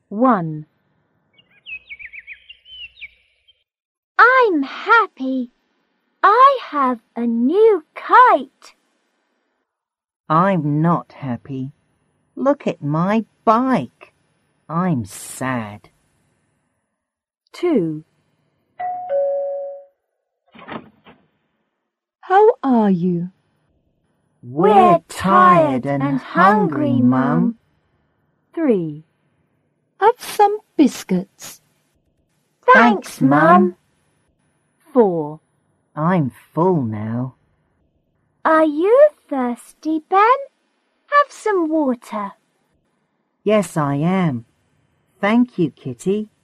1. I'm happy. I have a new kite. I'm not happy. Look at my bike. I'm sad. 2. How are you? We're tired and hungry, Mum. 3. Have some biscuits. Thanks, Mum. 4. I'm full now. Are you thirsty, Ben? Have some water. Yes, I am. Thank you, Kitty.